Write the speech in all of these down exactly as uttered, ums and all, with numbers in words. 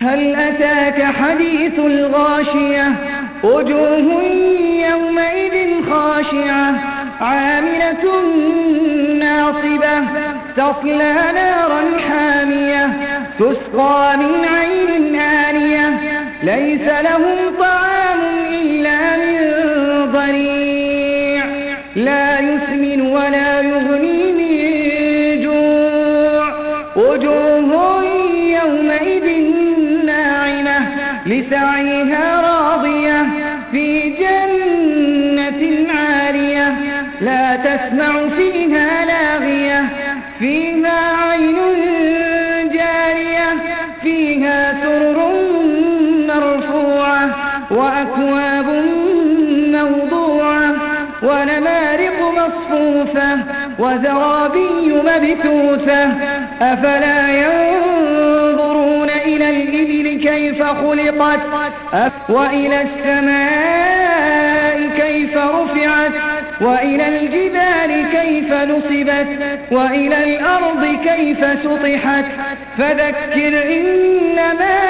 هل أتاك حديث الغاشية وجوه يومئذ خاشعة عاملة ناصبة تصلى نارا حامية تسقى من عين آنية ليس لهم طعام إلا من ضريع لا يسمن ولا يغني من جوع وجوه يومئذ ناعمة لسعيها راضية في جنة عالية لا تسمع فيها لاغية فيها عين جارية فيها سرر مرفوعة وأكواب موضوعة ونمارق مصفوفة وزرابي مبثوثة أفلا ينظرون إلى الإبل كيف خلقت وإلى السماء كيف رفعت وإلى الجبال كيف نصبت وإلى الأرض كيف سطحت فذكر إنما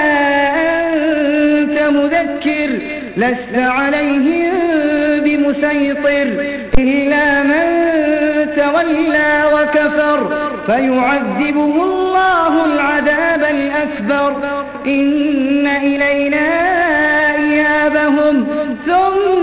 أنت مذكر لست عليهم بمسيطر إلا من تولى وكفر فيعذبه الله العذاب الأكبر إن إلينا إيابهم ثم